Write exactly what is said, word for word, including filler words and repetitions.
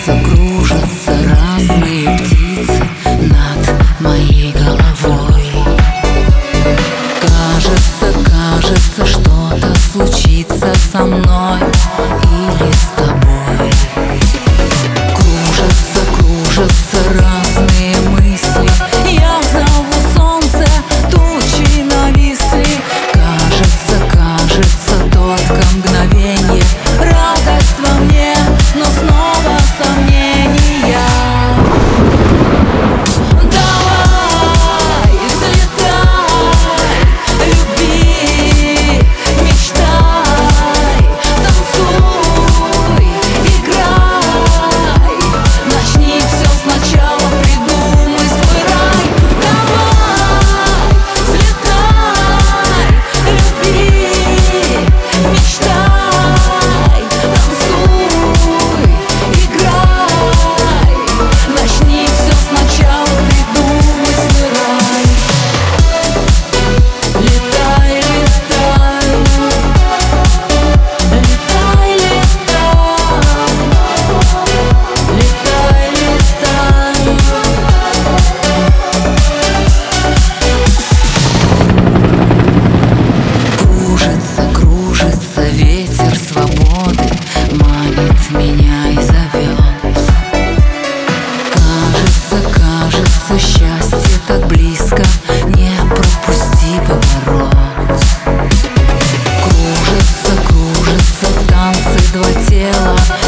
Кружатся, кружатся разные птицы над моей головой. Кажется, кажется, что-то случится со мной или с тобой. Кружатся, кружатся разные мысли. Я зову солнце, тучи нависли. Кажется, кажется, только мгновенье. Радость во мне, но снова сомнения. Давай, взлетай, люби, мечтай, танцуй, играй. Начни все сначала, придумай свой рай. Давай, взлетай, люби, мечтай, танцуй, играй. Начни все сначала, придумай свой рай. Летай, летай, летай, летай, летай, летай. Кружится, кружится ветер свободы, манит меня и зовет. Кажется, кажется, счастье так близко, не пропусти поворот. Кружится, кружится в танце два тела.